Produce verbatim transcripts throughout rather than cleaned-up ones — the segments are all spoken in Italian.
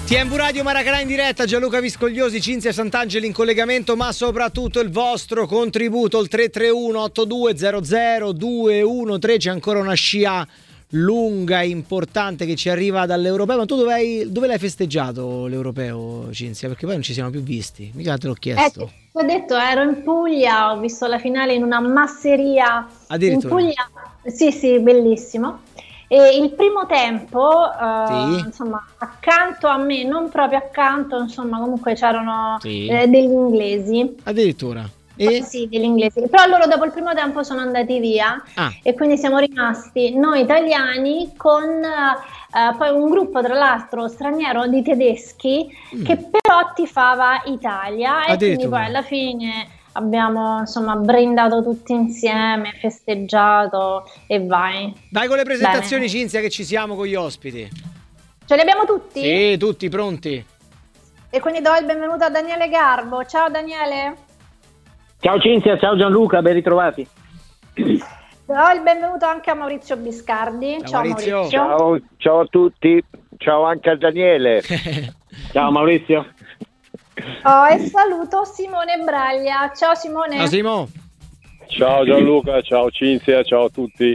T M V Radio Maracanã in diretta, Gianluca Viscogliosi, Cinzia Sant'Angeli in collegamento, ma soprattutto il vostro contributo, il tre tre uno otto due zero zero due uno tre. C'è ancora una scia lunga, importante che ci arriva dall'Europeo. Ma tu dove, hai, dove l'hai festeggiato l'Europeo, Cinzia? Perché poi non ci siamo più visti, mica te l'ho chiesto. Eh, ti ho detto, ero in Puglia, ho visto la finale in una masseria in Puglia. Sì, sì, bellissimo. E il primo tempo, uh, sì. insomma, accanto a me, non proprio accanto, insomma, comunque c'erano sì. eh, degli inglesi. Addirittura. E? Oh, sì, degli inglesi. Però loro dopo il primo tempo sono andati via ah. e quindi siamo rimasti noi italiani con uh, poi un gruppo, tra l'altro, straniero di tedeschi mm. che però tifava Italia e quindi poi alla fine abbiamo insomma brindato tutti insieme, festeggiato e vai. Vai con le presentazioni. Bene. Cinzia, che ci siamo con gli ospiti. Ce li abbiamo tutti? Sì, tutti pronti. E quindi do il benvenuto a Daniele Garbo. Ciao Daniele. Ciao Cinzia, ciao Gianluca, ben ritrovati. Do il benvenuto anche a Maurizio Biscardi. Ciao, ciao Maurizio. Maurizio. Ciao, ciao a tutti. Ciao anche a Daniele. Ciao Maurizio. Oh, e saluto Simone Braglia. Ciao Simone. Ciao Simo. Ciao Gianluca, ciao Cinzia, ciao a tutti.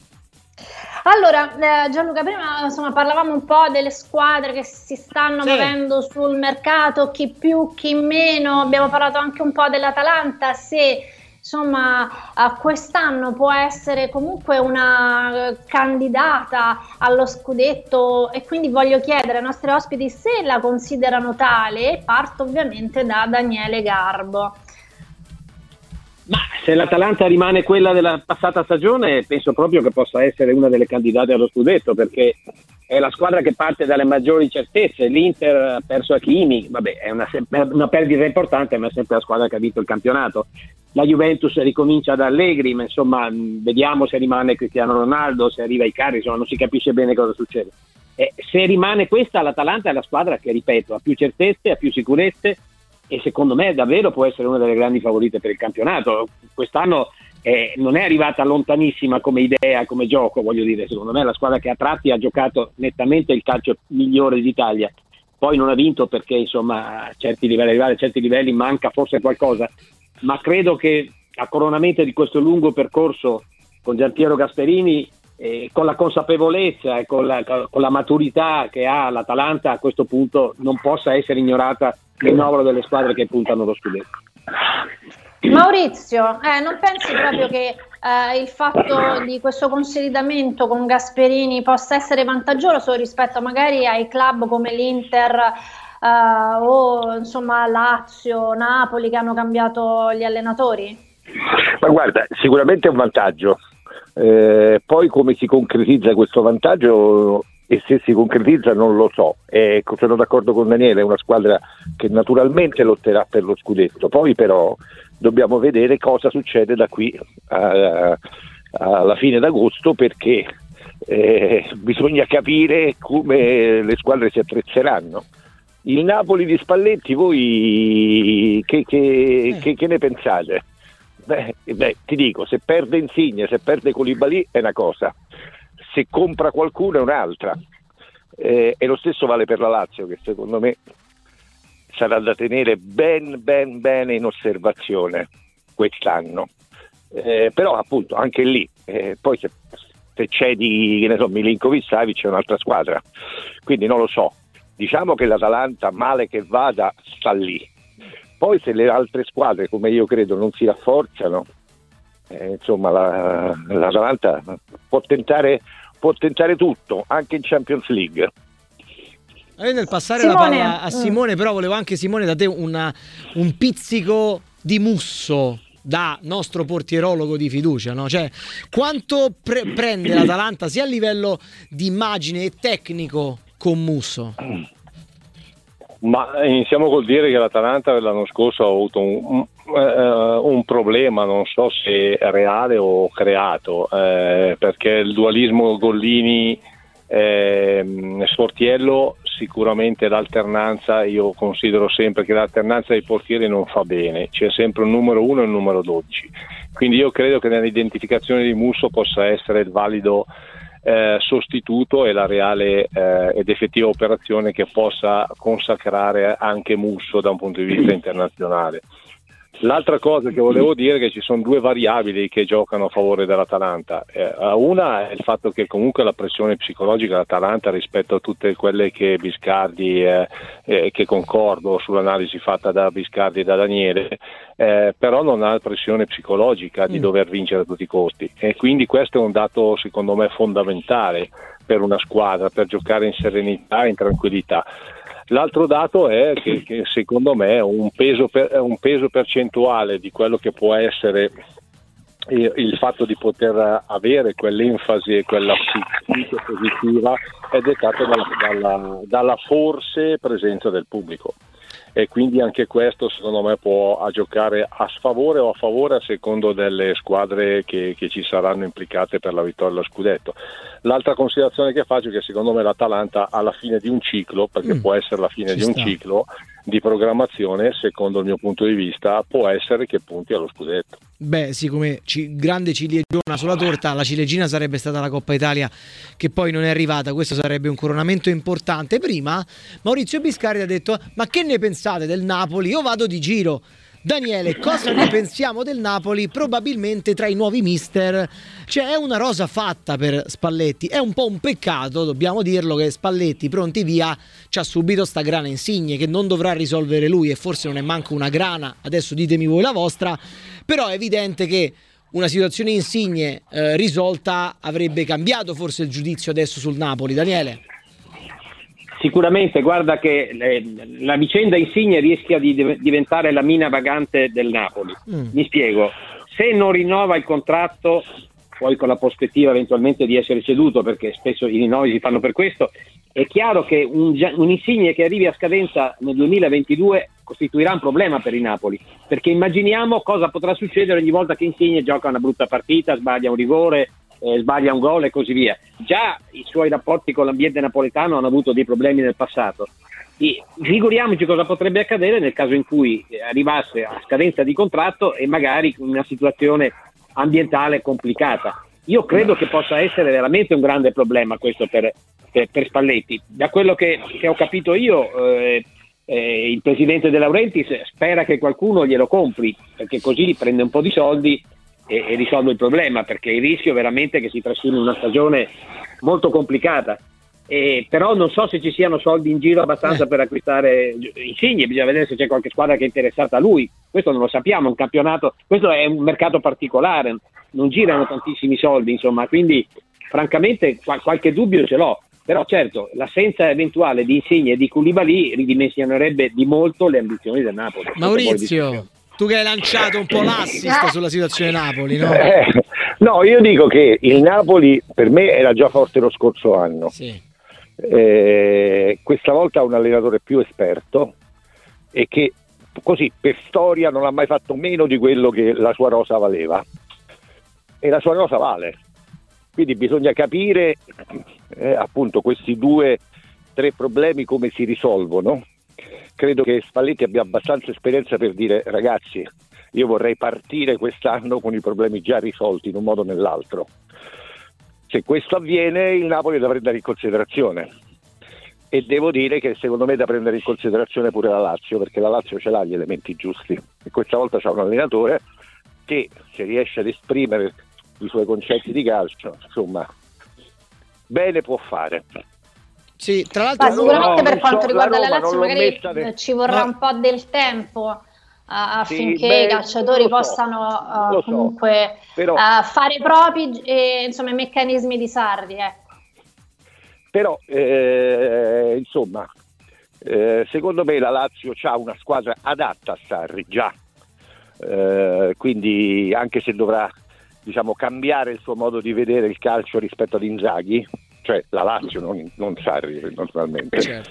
Allora eh, Gianluca, prima insomma parlavamo un po' delle squadre che si stanno sì. muovendo sul mercato, chi più, chi meno. Abbiamo parlato anche un po' dell'Atalanta, se insomma uh, quest'anno può essere comunque una uh, candidata allo scudetto, e quindi voglio chiedere ai nostri ospiti se la considerano tale. Parto ovviamente da Daniele Garbo. Ma se l'Atalanta rimane quella della passata stagione, penso proprio che possa essere una delle candidate allo scudetto, perché è la squadra che parte dalle maggiori certezze. L'Inter ha perso Hakimi, vabbè, è una, una perdita importante, ma è sempre la squadra che ha vinto il campionato. La Juventus ricomincia da Allegri, ma insomma vediamo se rimane Cristiano Ronaldo, se arriva Icardi, insomma non si capisce bene cosa succede. E se rimane questa, l'Atalanta è la squadra che, ripeto, ha più certezze, ha più sicurezze, e secondo me davvero può essere una delle grandi favorite per il campionato. Quest'anno eh, non è arrivata lontanissima come idea, come gioco, voglio dire. Secondo me è la squadra che a tratti ha giocato nettamente il calcio migliore d'Italia. Poi non ha vinto perché insomma a certi livelli, arrivare a certi livelli manca forse qualcosa, ma credo che a coronamento di questo lungo percorso con Giampiero Gasperini, eh, con la consapevolezza e con la, con la maturità che ha l'Atalanta, a questo punto non possa essere ignorata il novero delle squadre che puntano allo scudetto. Maurizio, eh, non pensi proprio che eh, il fatto di questo consolidamento con Gasperini possa essere vantaggioso rispetto magari ai club come l'Inter eh, o insomma Lazio, Napoli, che hanno cambiato gli allenatori? Ma guarda, sicuramente è un vantaggio. Eh, poi come si concretizza questo vantaggio e se si concretizza non lo so. Eh, sono d'accordo con Daniele, è una squadra che naturalmente lotterà per lo scudetto, poi però dobbiamo vedere cosa succede da qui a, alla fine d'agosto, perché eh, bisogna capire come le squadre si attrezeranno. Il Napoli di Spalletti, voi che, che, che, che ne pensate? Beh, beh, ti dico, se perde Insigne, se perde Koulibaly è una cosa, se compra qualcuno è un'altra, eh, e lo stesso vale per la Lazio, che secondo me sarà da tenere ben ben bene in osservazione quest'anno, eh, però appunto anche lì eh, poi se, se c'è di che ne so, Milinkovic-Savic è un'altra squadra, quindi non lo so. Diciamo che l'Atalanta, male che vada, sta lì. Poi se le altre squadre, come io credo, non si rafforzano, eh, insomma la, l'Atalanta può tentare, può tentare tutto, anche in Champions League. Io nel passare Simone. la palla a Simone, però volevo anche, Simone, da te una, un pizzico di Musso da nostro portierologo di fiducia, no? Cioè, quanto pre- prende l'Atalanta sia a livello di immagine e tecnico con Musso? Ma iniziamo col dire che l'Atalanta l'anno scorso ha avuto un, un, uh, un problema, non so se reale o creato, eh, perché il dualismo Gollini eh, Sportiello, sicuramente l'alternanza, io considero sempre che l'alternanza dei portieri non fa bene, c'è sempre un numero uno e un numero dodici, quindi io credo che nell'identificazione di Musso possa essere il valido eh, sostituto e la reale eh, ed effettiva operazione che possa consacrare anche Musso da un punto di vista internazionale. L'altra cosa che volevo dire è che ci sono due variabili che giocano a favore dell'Atalanta. Eh, una è il fatto che comunque la pressione psicologica dell'Atalanta rispetto a tutte quelle che Biscardi, eh, eh, che concordo sull'analisi fatta da Biscardi e da Daniele, eh, però non ha pressione psicologica di dover vincere a tutti i costi, e quindi questo è un dato secondo me fondamentale per una squadra, per giocare in serenità e in tranquillità. L'altro dato è che, che secondo me un peso, per, un peso percentuale di quello che può essere il, il fatto di poter avere quell'enfasi e quella psiche positiva è dettato dalla, dalla, dalla forse presenza del pubblico, e quindi anche questo secondo me può a giocare a sfavore o a favore a secondo delle squadre che, che ci saranno implicate per la vittoria dello scudetto. L'altra considerazione che faccio è che secondo me l'Atalanta alla fine di un ciclo, perché mm, può essere la fine di un sta. ciclo di programmazione, secondo il mio punto di vista può essere che punti allo scudetto. Beh sì, come ci, grande ciliegina sulla torta, la ciliegina sarebbe stata la Coppa Italia, che poi non è arrivata. Questo sarebbe un coronamento importante. Prima Maurizio Biscardi ha detto: ma che ne pensate del Napoli? Io vado di giro. Daniele, cosa ne pensiamo del Napoli? Probabilmente tra i nuovi mister, cioè è una rosa fatta per Spalletti. È un po' un peccato, dobbiamo dirlo, che Spalletti pronti via c'ha subito sta grana Insigne che non dovrà risolvere lui, e forse non è manco una grana, adesso ditemi voi la vostra, però è evidente che una situazione Insigne eh, risolta avrebbe cambiato forse il giudizio adesso sul Napoli. Daniele? Sicuramente, guarda che eh, la vicenda Insigne rischia di div- diventare la mina vagante del Napoli. Mm. Mi spiego: se non rinnova il contratto, poi con la prospettiva eventualmente di essere ceduto, perché spesso i rinnovi si fanno per questo, è chiaro che un, un Insigne che arrivi a scadenza nel duemilaventidue costituirà un problema per il Napoli, perché immaginiamo cosa potrà succedere ogni volta che Insigne gioca una brutta partita, sbaglia un rigore, Eh, sbaglia un gol e così via. Già i suoi rapporti con l'ambiente napoletano hanno avuto dei problemi nel passato, e figuriamoci cosa potrebbe accadere nel caso in cui arrivasse a scadenza di contratto e magari in una situazione ambientale complicata. Io credo che possa essere veramente un grande problema questo per, per, per Spalletti. Da quello che, che ho capito io, eh, eh, il presidente De Laurentiis spera che qualcuno glielo compri, perché così prende un po' di soldi e, e risolve il problema, perché il rischio veramente che si trascini una stagione molto complicata. Eh, però non so se ci siano soldi in giro abbastanza eh. per acquistare Insigne. Bisogna vedere se c'è qualche squadra che è interessata a lui, questo non lo sappiamo. Un campionato, questo è un mercato particolare, non girano tantissimi soldi, insomma, quindi francamente qual- qualche dubbio ce l'ho. Però certo, l'assenza eventuale di Insigne e di Koulibaly ridimensionerebbe di molto le ambizioni del Napoli. Maurizio, tu che hai lanciato un po' l'assist sulla situazione Napoli, no? Eh, no, io dico che il Napoli per me era già forte lo scorso anno. Sì. Eh, questa volta ha un allenatore più esperto e che così per storia non ha mai fatto meno di quello che la sua rosa valeva, e la sua rosa vale, quindi bisogna capire eh, appunto questi due tre problemi come si risolvono. Credo che Spalletti abbia abbastanza esperienza per dire: ragazzi, io vorrei partire quest'anno con i problemi già risolti in un modo o nell'altro. Se questo avviene, il Napoli è da prendere in considerazione, e devo dire che secondo me è da prendere in considerazione pure la Lazio, perché la Lazio ce l'ha gli elementi giusti e questa volta c'ha un allenatore che, se riesce ad esprimere i suoi concetti di calcio, insomma, bene può fare. Sì, tra l'altro Ma sicuramente no, per quanto so, riguarda la la Roma Lazio magari ne... ci vorrà no. un po' del tempo affinché sì, beh, i calciatori so, possano uh, so, comunque però, uh, fare propri e, insomma, i meccanismi di Sarri, ecco. Però eh, insomma eh, secondo me la Lazio ha una squadra adatta a Sarri già, eh, quindi anche se dovrà, diciamo, cambiare il suo modo di vedere il calcio rispetto ad Inzaghi, cioè la Lazio, non, non Sarri naturalmente, certo.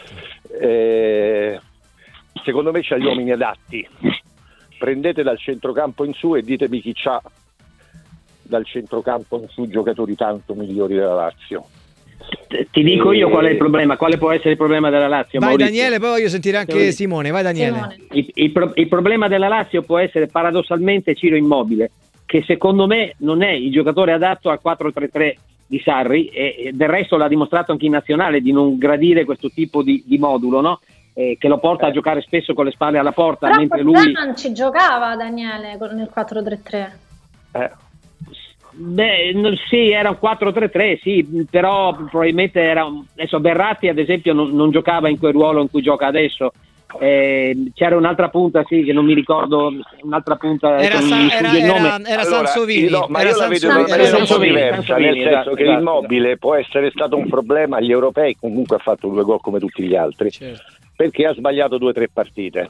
eh, secondo me c'ha gli uomini adatti. Prendete dal centrocampo in su e ditemi chi c'ha dal centrocampo in su giocatori tanto migliori della Lazio. Ti dico io qual è il problema, quale può essere il problema della Lazio. Vai Maurizio. Daniele, poi voglio sentire anche Simone. Vai Daniele. Simone. Il, il, pro, il problema della Lazio può essere paradossalmente Ciro Immobile, che secondo me non è il giocatore adatto al quattro tre tre di Sarri, e, e del resto l'ha dimostrato anche in nazionale di non gradire questo tipo di, di modulo, no? Eh, che lo porta eh. a giocare spesso con le spalle alla porta. Però mentre lui non ci giocava Daniele nel quattro tre tre. Eh. Beh, sì, era un quattro tre tre, sì, però probabilmente era un... adesso Berratti ad esempio non, non giocava in quel ruolo in cui gioca adesso. Eh, c'era un'altra punta, sì, che non mi ricordo, un'altra punta era, San, era, il nome. era, era allora, Sansovini, no, ma era io la vedo in una senso diversa, nel senso esatto, che esatto, Immobile esatto. può essere stato un problema agli europei, comunque ha fatto due gol come tutti gli altri, certo. perché ha sbagliato due o tre partite,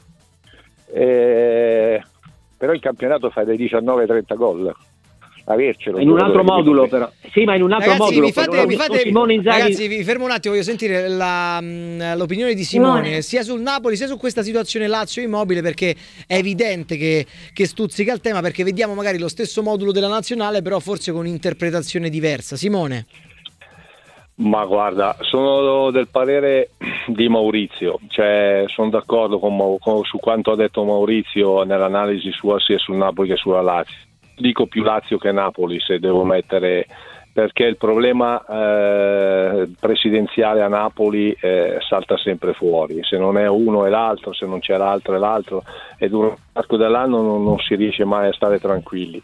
eh, però in campionato fai dai diciannove ai trenta gol. Avercelo in un altro modulo però sì ma in un altro ragazzi, modulo mi fate, mi fate, Simone Inzaghi... ragazzi vi fermo un attimo, voglio sentire la, l'opinione di Simone, Simone sia sul Napoli sia su questa situazione Lazio Immobile, perché è evidente che, che stuzzica il tema, perché vediamo magari lo stesso modulo della nazionale però forse con interpretazione diversa. Simone? Ma guarda, sono del parere di Maurizio, cioè sono d'accordo con, con, su quanto ha detto Maurizio nell'analisi sua sia sul Napoli che sulla Lazio. Dico più Lazio che Napoli se devo mettere, perché il problema eh, presidenziale a Napoli eh, salta sempre fuori, se non è uno è l'altro, se non c'è l'altro è l'altro, e durante l'arco dell'anno non, non si riesce mai a stare tranquilli.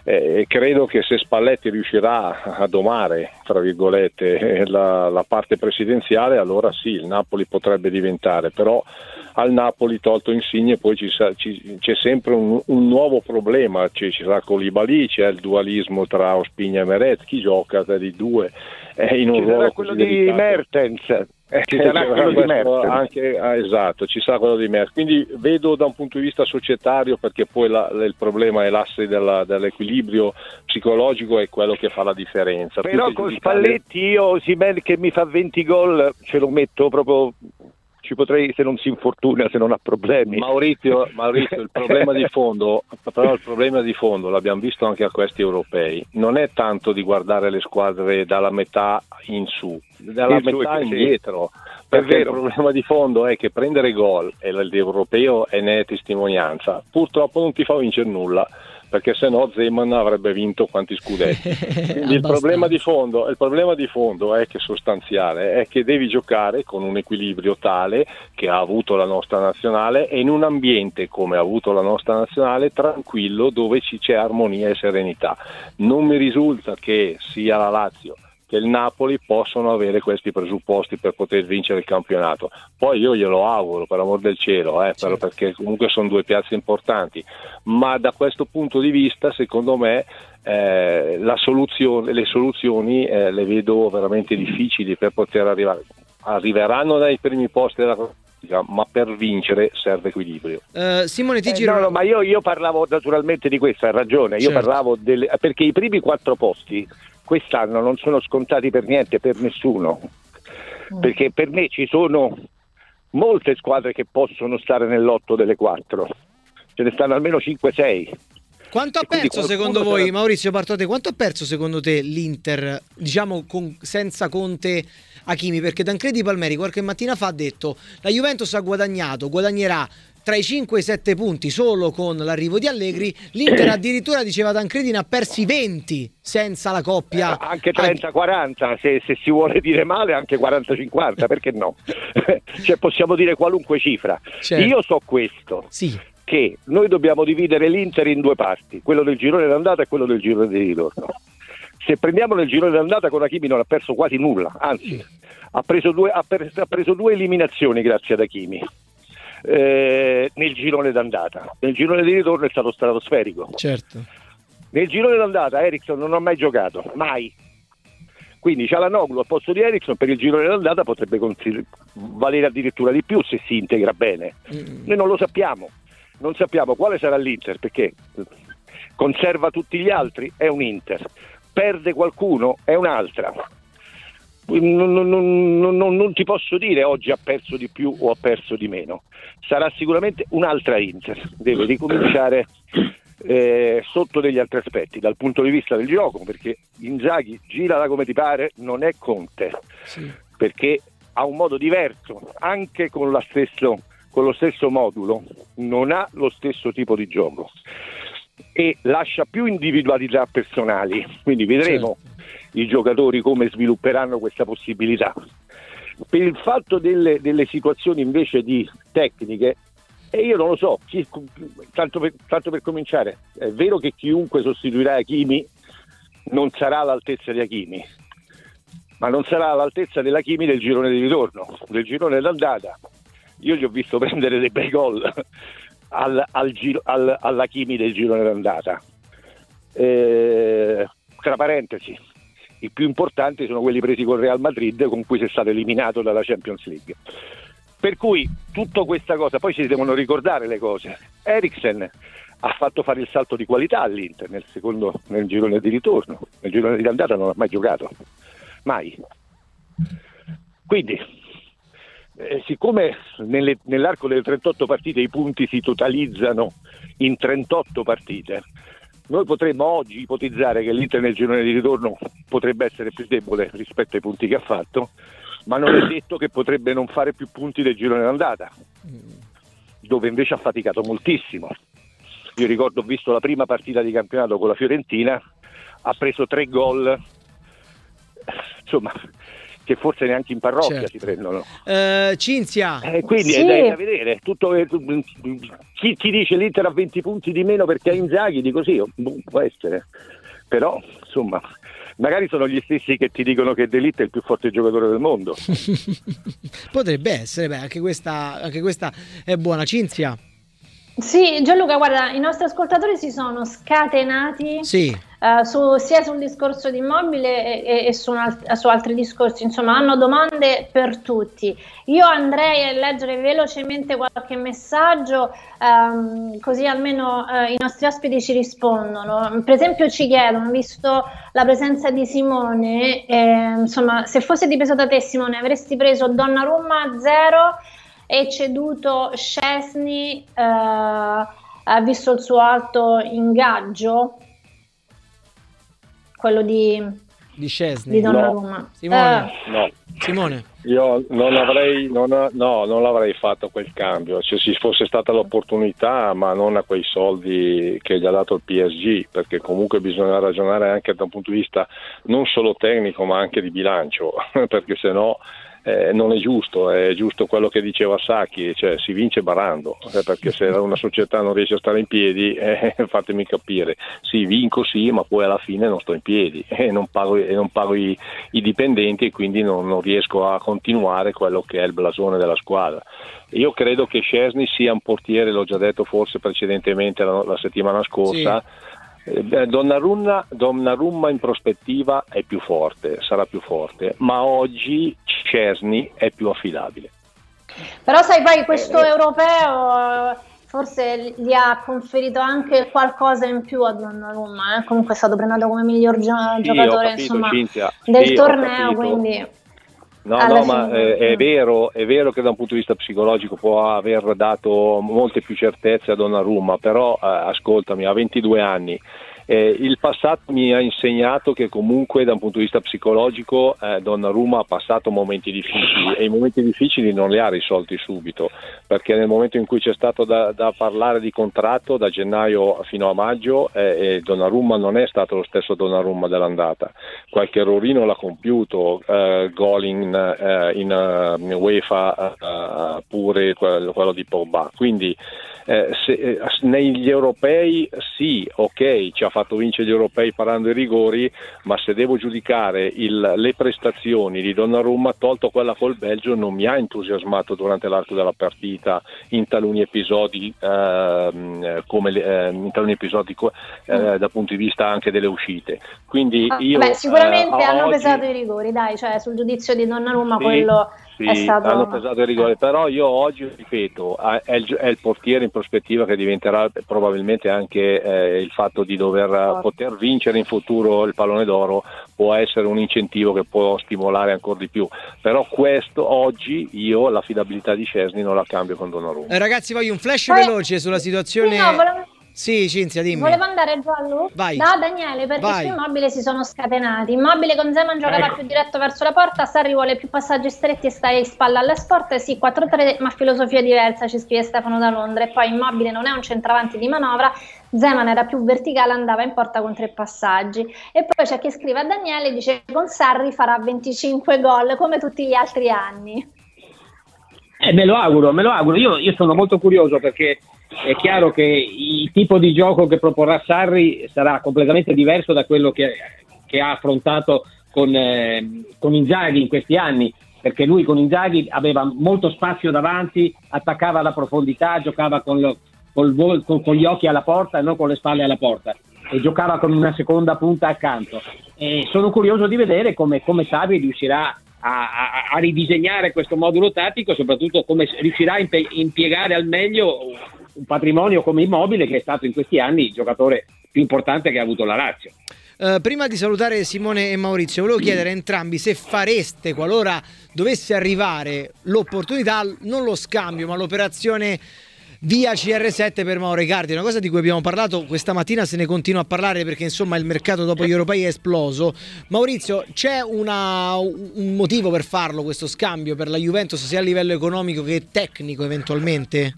E credo che se Spalletti riuscirà a domare, tra virgolette, la, la parte presidenziale, allora sì, il Napoli potrebbe diventare, però al Napoli, tolto Insigne, poi ci sa, ci, c'è sempre un, un nuovo problema, ci, ci sarà Koulibaly, c'è il dualismo tra Ospina e Meret, chi gioca tra i due è in un ci ruolo sarà quello di delicato. Mertens. Eh, ci eh, sarà quello di Mertens. Anche, ah, esatto, ci sarà quello di Mertens, quindi vedo da un punto di vista societario, perché poi la, il problema è l'asse della, dell'equilibrio psicologico, è quello che fa la differenza. Però con Spalletti io Osimhen che mi fa venti gol ce lo metto proprio, ci potrei, se non si infortuna, se non ha problemi. Maurizio, Maurizio, il problema di fondo, però il problema di fondo l'abbiamo visto anche a questi europei, non è tanto di guardare le squadre dalla metà in su, dalla in metà su, indietro, sì. Perché il problema di fondo è che prendere gol, e l'europeo e ne è testimonianza, purtroppo non ti fa vincere nulla, perché se no Zeman avrebbe vinto quanti scudetti. Quindi il problema di fondo, il problema di fondo è che sostanziale, è che devi giocare con un equilibrio tale che ha avuto la nostra nazionale, e in un ambiente come ha avuto la nostra nazionale tranquillo, dove ci c'è armonia e serenità. Non mi risulta che sia la Lazio che il Napoli possono avere questi presupposti per poter vincere il campionato. Poi io glielo auguro, per amor del cielo, eh, certo. perché comunque sono due piazze importanti, ma da questo punto di vista secondo me eh, la soluzione, le soluzioni eh, le vedo veramente difficili per poter arrivare. Arriveranno dai primi posti della classifica, ma per vincere serve equilibrio. Uh, Simone ti eh, giro. No, no, ma io, io parlavo naturalmente di questo, hai ragione, io certo. parlavo delle, perché i primi quattro posti quest'anno non sono scontati per niente, per nessuno, mm. perché per me ci sono molte squadre che possono stare nell'otto delle quattro, ce ne stanno almeno cinque sei. Quanto ha perso secondo voi, sarà... Maurizio Bartote, quanto ha perso secondo te l'Inter, diciamo con, senza Conte Hakimi? Perché Tancredi Palmeri qualche mattina fa ha detto la Juventus ha guadagnato, guadagnerà tra i cinque e i sette punti solo con l'arrivo di Allegri, l'Inter addirittura diceva Tancredi ne ha persi venti senza la coppia. Eh, anche trenta quaranta, se, se si vuole dire male anche quaranta cinquanta, perché no? Cioè possiamo dire qualunque cifra. Certo. Io so questo, sì. che noi dobbiamo dividere l'Inter in due parti, quello del girone d'andata e quello del girone di ritorno. Se prendiamo nel girone d'andata con Hakimi non ha perso quasi nulla, anzi ha preso due, ha per, ha preso due eliminazioni grazie ad Hakimi. Eh, nel girone d'andata, nel girone di ritorno è stato stratosferico. Certo. Nel girone d'andata Eriksen non ha mai giocato, mai. Quindi Çalhanoğlu al posto di Eriksen per il girone d'andata potrebbe consider- valere addirittura di più se si integra bene. Mm. Noi non lo sappiamo, non sappiamo quale sarà l'Inter, perché conserva tutti gli altri, è un Inter, perde qualcuno, è un'altra. Non, non, non, non, non ti posso dire oggi ha perso di più o ha perso di meno, sarà sicuramente un'altra Inter, deve ricominciare eh, sotto degli altri aspetti, dal punto di vista del gioco, perché Inzaghi girala come ti pare, non è Conte, sì. perché ha un modo diverso, anche con, la stesso, con lo stesso modulo non ha lo stesso tipo di gioco. e lascia più individualità personali, quindi vedremo certo. i giocatori come svilupperanno questa possibilità. Per il fatto delle, delle situazioni invece di tecniche, e io non lo so, chi, tanto, per, tanto per cominciare, è vero che chiunque sostituirà Hakimi non sarà all'altezza di Hakimi, ma non sarà all'altezza della Hakimi del girone di ritorno, del girone d'andata. Io gli ho visto prendere dei bei gol al, al giro, al, all'Hakimi del girone d'andata. Eh, tra parentesi, i più importanti sono quelli presi col Real Madrid, con cui si è stato eliminato dalla Champions League. Per cui tutta questa cosa, poi si devono ricordare le cose. Eriksen ha fatto fare il salto di qualità all'Inter nel secondo nel girone di ritorno, nel girone di andata non ha mai giocato, mai. Quindi eh, siccome nelle, nell'arco delle trentotto partite i punti si totalizzano in trentotto partite, noi potremmo oggi ipotizzare che l'Inter nel girone di ritorno potrebbe essere più debole rispetto ai punti che ha fatto, ma non è detto che potrebbe non fare più punti del girone d'andata, dove invece ha faticato moltissimo. Io ricordo, ho visto la prima partita di campionato con la Fiorentina, ha preso tre gol, insomma, che forse neanche in parrocchia certo. si prendono. Uh, Cinzia. Eh, quindi sì. è da vedere. Tutto, chi, chi dice l'Inter ha venti punti di meno perché ha Inzaghi, dico sì, può essere. Però, insomma, magari sono gli stessi che ti dicono che De Ligt è il più forte giocatore del mondo. Potrebbe essere, beh, anche questa, anche questa è buona. Cinzia. Sì, Gianluca, guarda, i nostri ascoltatori si sono scatenati sì. uh, su, sia sul discorso di Immobile e, e su, un, su altri discorsi, insomma hanno domande per tutti. Io andrei a leggere velocemente qualche messaggio, um, così almeno uh, i nostri ospiti ci rispondono. Per esempio ci chiedono, visto la presenza di Simone, eh, insomma, se fosse dipeso da te Simone, avresti preso Donnarumma a zero e ceduto Szczesny, eh, ha visto il suo alto ingaggio, quello di, di Szczesny, di Donnarumma. No. Simone. Eh. No. Simone. Io non avrei, non ha, no, non l'avrei fatto quel cambio, se ci fosse stata l'opportunità, ma non a quei soldi che gli ha dato il P S G, perché comunque bisogna ragionare anche da un punto di vista non solo tecnico ma anche di bilancio, perché se no Eh, non è giusto, è giusto quello che diceva Sacchi, cioè si vince barando, eh, perché se una società non riesce a stare in piedi, eh, fatemi capire, sì, vinco sì, ma poi alla fine non sto in piedi e eh, non pago, eh, non pago i, i dipendenti e quindi non, non riesco a continuare quello che è il blasone della squadra. Io credo che Szczesny sia un portiere, l'ho già detto forse precedentemente la, la settimana scorsa, sì. Donnarumma, Donnarumma in prospettiva è più forte, sarà più forte, ma oggi Szczesny è più affidabile. Però sai, poi questo eh, europeo forse gli ha conferito anche qualcosa in più a Donnarumma, eh? Comunque è stato premiato come miglior gio- sì, giocatore capito, insomma, Cinzia, del sì, torneo, quindi no, no, ma eh, è vero, è vero che da un punto di vista psicologico può aver dato molte più certezze a Donnarumma, però eh, ascoltami, ha ventidue anni. Eh, il passato mi ha insegnato che comunque da un punto di vista psicologico eh, Donnarumma ha passato momenti difficili e i momenti difficili non li ha risolti subito, perché nel momento in cui c'è stato da, da parlare di contratto da gennaio fino a maggio eh, eh, Donnarumma non è stato lo stesso Donnarumma dell'andata, qualche errorino l'ha compiuto, eh, gol in, eh, in, uh, in UEFA uh, pure quello, quello di Pogba, quindi Eh, se, eh, negli europei sì, ok, ci ha fatto vincere gli europei parando i rigori, ma se devo giudicare il, le prestazioni di Donnarumma, tolto quella col Belgio, non mi ha entusiasmato durante l'arco della partita in taluni episodi eh, come eh, in taluni episodi eh, dal punto di vista anche delle uscite, quindi ah, io beh, sicuramente eh, hanno oggi... pesato i rigori, dai, cioè sul giudizio di Donnarumma sì. quello Sì, è stato... hanno pesato il rigore, però io oggi ripeto è il, è il portiere in prospettiva che diventerà probabilmente anche eh, il fatto di dover oh. poter vincere in futuro il pallone d'oro può essere un incentivo che può stimolare ancora di più, però questo oggi io l'affidabilità di Szczesny non la cambio con Donnarumma. Eh, ragazzi, voglio un flash Poi... veloce sulla situazione. Sì, no, volevo... Sì, Cinzia, dimmi. Volevo andare Gianlu? Vai. Da Daniele, perché Vai. su Immobile si sono scatenati. Immobile con Zeman giocava ecco. più diretto verso la porta, Sarri vuole più passaggi stretti e stai in spalla alle sport. Sì, quattro tre, ma filosofia diversa, ci scrive Stefano da Londra. E poi Immobile non è un centravanti di manovra, Zeman era più verticale, andava in porta con tre passaggi. E poi c'è chi scrive a Daniele e dice con Sarri farà venticinque gol come tutti gli altri anni. Eh, me lo auguro, me lo auguro. Io, io sono molto curioso perché è chiaro che il tipo di gioco che proporrà Sarri sarà completamente diverso da quello che, che ha affrontato con, eh, con Inzaghi in questi anni, perché lui con Inzaghi aveva molto spazio davanti, attaccava alla profondità, giocava con, lo, col vol, con, con gli occhi alla porta e non con le spalle alla porta, e giocava con una seconda punta accanto. E sono curioso di vedere come, come Sarri riuscirà a, a, a ridisegnare questo modulo tattico, soprattutto come riuscirà a impe- impiegare al meglio un patrimonio come Immobile, che è stato in questi anni il giocatore più importante che ha avuto la Lazio. Uh, prima di salutare Simone e Maurizio, volevo chiedere a entrambi se fareste, qualora dovesse arrivare l'opportunità, non lo scambio ma l'operazione via C R sette per Mauro Icardi, una cosa di cui abbiamo parlato questa mattina, se ne continua a parlare perché insomma il mercato dopo gli europei è esploso. Maurizio, c'è una, un motivo per farlo questo scambio per la Juventus, sia a livello economico che tecnico eventualmente?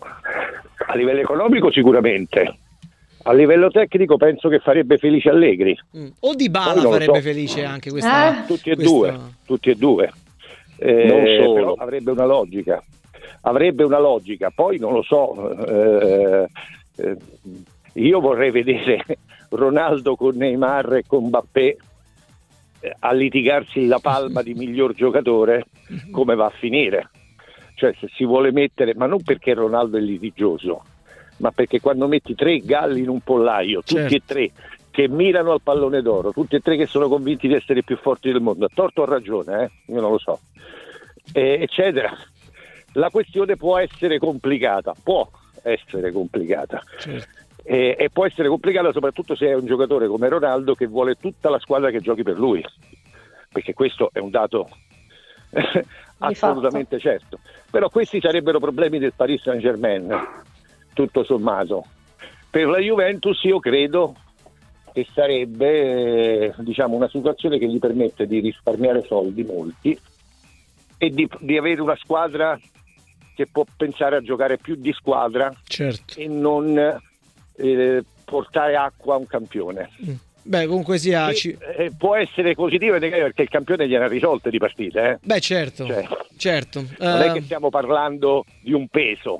A livello economico sicuramente, a livello tecnico penso che farebbe felice Allegri. Mm. O Dybala farebbe so. felice anche questa. Eh? Tutti e questa... due, tutti e due. Eh, non solo. Però avrebbe una logica. Avrebbe una logica, poi non lo so. Eh, eh, io vorrei vedere Ronaldo con Neymar e con Mbappé eh, a litigarsi la palma di miglior giocatore, come va a finire. Cioè, se si vuole mettere, ma non perché Ronaldo è litigioso, ma perché quando metti tre galli in un pollaio, tutti certo. e tre che mirano al pallone d'oro, tutti e tre che sono convinti di essere i più forti del mondo, a torto o a ragione, eh? Io non lo so, eh, eccetera, la questione può essere complicata, può essere complicata. Certo. E, e può essere complicata soprattutto se è un giocatore come Ronaldo che vuole tutta la squadra che giochi per lui, perché questo è un dato assolutamente certo. Però questi sarebbero problemi del Paris Saint-Germain, tutto sommato. Per la Juventus io credo che sarebbe, diciamo, una situazione che gli permette di risparmiare soldi, molti, e di, di avere una squadra che può pensare a giocare più di squadra, certo. e non eh, portare acqua a un campione. Mm. Beh, comunque sia... E, ci... eh, può essere positivo perché il campione gliene ha risolte di partite. Eh? Beh, certo, cioè, certo. Non uh... è che stiamo parlando di un peso.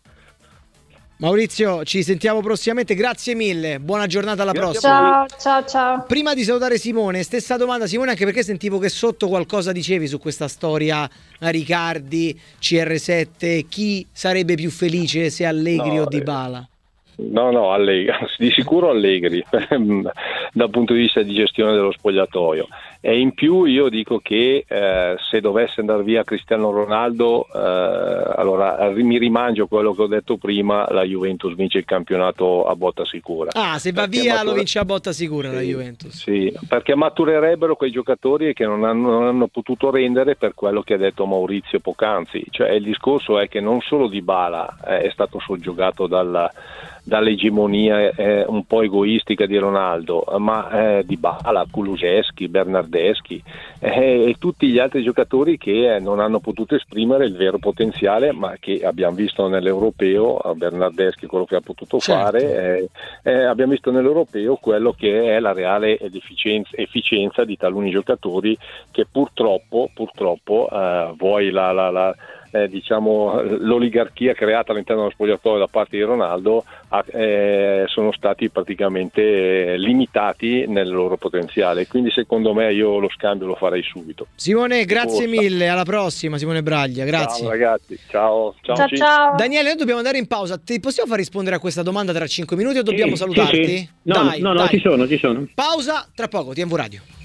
Maurizio, ci sentiamo prossimamente, grazie mille, buona giornata, alla Grazie prossima. Ciao, ciao, ciao. Prima di salutare Simone, stessa domanda Simone, anche perché sentivo che sotto qualcosa dicevi su questa storia Riccardi, C R sette, chi sarebbe più felice se Allegri no, o Dybala? No, no, Allegri, di sicuro Allegri dal punto di vista di gestione dello spogliatoio. E in più io dico che eh, se dovesse andare via Cristiano Ronaldo, eh, allora mi rimangio quello che ho detto prima, la Juventus vince il campionato a botta sicura. Ah, se va perché via matura... lo vince a botta sicura, sì, la Juventus. Sì, perché maturerebbero quei giocatori che non hanno, non hanno potuto rendere per quello che ha detto Maurizio poc'anzi. Cioè il discorso è che non solo Dybala eh, è stato soggiogato dalla dall'egemonia eh, un po' egoistica di Ronaldo, ma eh, Dybala, Kulusevski, Bernardeschi eh, e tutti gli altri giocatori che eh, non hanno potuto esprimere il vero potenziale, ma che abbiamo visto nell'Europeo, a Bernardeschi quello che ha potuto certo. fare, eh, eh, abbiamo visto nell'Europeo quello che è la reale efficienza, efficienza di taluni giocatori che purtroppo, purtroppo eh, vuoi la, la, la Eh, diciamo l'oligarchia creata all'interno dello spogliatoio da parte di Ronaldo ha, eh, sono stati praticamente eh, limitati nel loro potenziale, quindi secondo me io lo scambio lo farei subito. Simone, grazie Forza. mille, alla prossima Simone Braglia, grazie. Ciao ragazzi, ciao. Ciao, ciao, ciao. Daniele, noi dobbiamo andare in pausa, ti possiamo far rispondere a questa domanda tra cinque minuti o dobbiamo sì, salutarti? Sì, sì. No, dai, no, no, dai. ci sono, ci sono. Pausa, tra poco, T M V Radio.